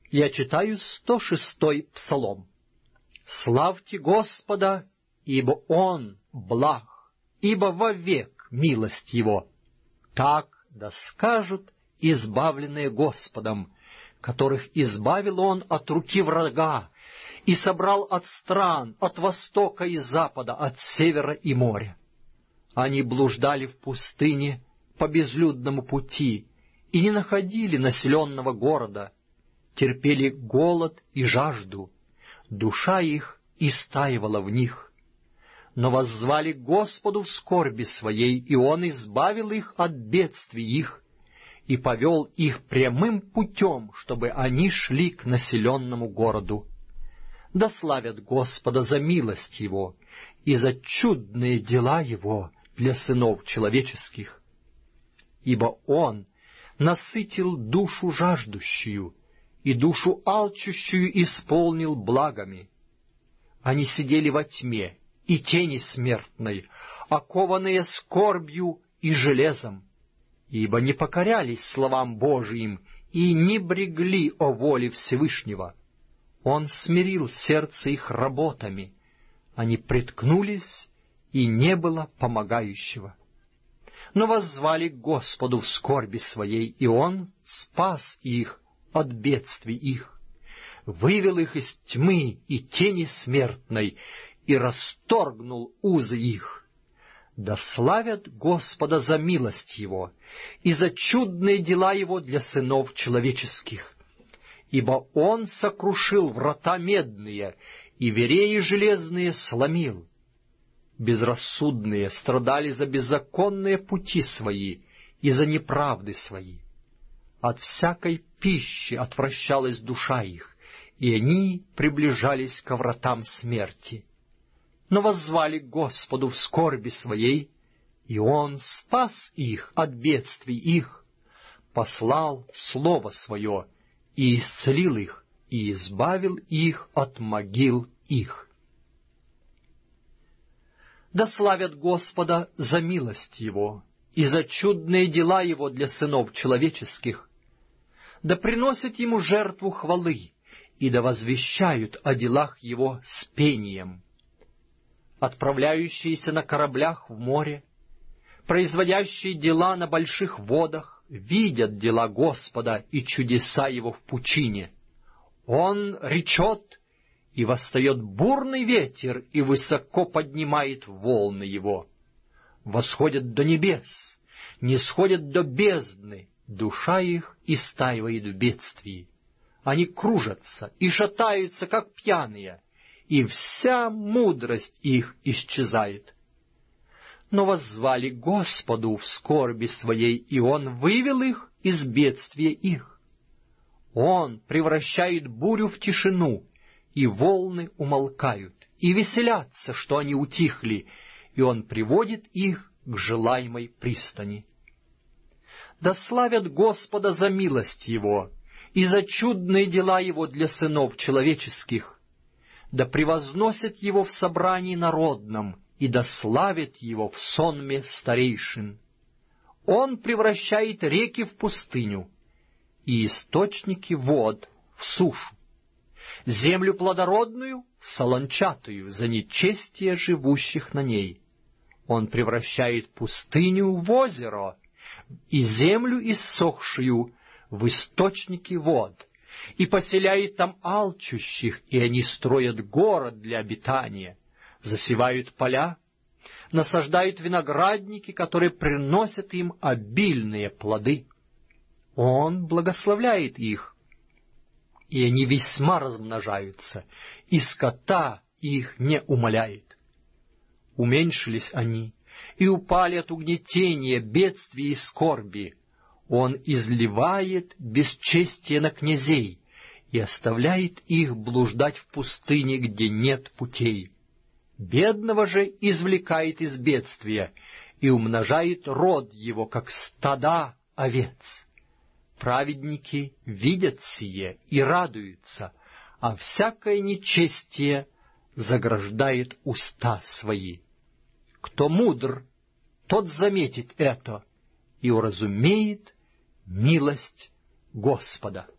Я читаю 106-й псалом. «Славьте Господа, ибо Он благ, ибо вовек милость Его. Так да скажут избавленные Господом, которых избавил Он от руки врага и собрал от стран, от востока и запада, от севера и моря. Они блуждали в пустыне по безлюдному пути и не находили населенного города, терпели голод и жажду, душа их истаивала в них. Но воззвали к Господу в скорби своей, и Он избавил их от бедствий их и повел их прямым путем, чтобы они шли к населенному городу. Да славят Господа за милость Его и за чудные дела Его для сынов человеческих. Ибо Он насытил душу жаждущую, и душу алчущую исполнил благами. Они сидели во тьме и тени смертной, окованные скорбью и железом, ибо не покорялись словам Божиим и не брегли о воле Всевышнего. Он смирил сердце их работами, они приткнулись, и не было помогающего. Но воззвали к Господу в скорби своей, и Он спас их от бедствий их, вывел их из тьмы и тени смертной и расторгнул узы их. Да славят Господа за милость Его и за чудные дела Его для сынов человеческих. Ибо Он сокрушил врата медные и вереи железные сломил. Безрассудные страдали за беззаконные пути свои и за неправды свои. От всякой пищи отвращалась душа их, и они приближались ко вратам смерти. Но воззвали к Господу в скорби своей, и Он спас их от бедствий их, послал Слово Свое, и исцелил их, и избавил их от могил их. Да славят Господа за милость Его и за чудные дела Его для сынов человеческих. Да приносят Ему жертву хвалы, и да возвещают о делах Его с пением. Отправляющиеся на кораблях в море, производящие дела на больших водах, видят дела Господа и чудеса Его в пучине. Он речет, и восстает бурный ветер, и высоко поднимает волны Его. Восходят до небес, нисходят до бездны, душа их истаивает в бедствии. Они кружатся и шатаются, как пьяные, и вся мудрость их исчезает. Но воззвали Господу в скорби своей, и Он вывел их из бедствия их. Он превращает бурю в тишину, и волны умолкают, и веселятся, что они утихли, и Он приводит их к желаемой пристани. Да славят Господа за милость Его и за чудные дела Его для сынов человеческих. Да превозносят Его в собрании народном, и да славят Его в сонме старейшин. Он превращает реки в пустыню и источники вод в сушу, землю плодородную — солончатую за нечестие живущих на ней. Он превращает пустыню в озеро и землю иссохшую в источники вод, и поселяет там алчущих, и они строят город для обитания, засевают поля, насаждают виноградники, которые приносят им обильные плоды. Он благословляет их, и они весьма размножаются, и скота их не умаляет. Уменьшились они и упали от угнетения, бедствий и скорби. Он изливает бесчестие на князей и оставляет их блуждать в пустыне, где нет путей. Бедного же извлекает из бедствия и умножает род его, как стада овец. Праведники видят сие и радуются, а всякое нечестие заграждает уста свои. Кто мудр, тот заметит это и уразумеет милость Господа.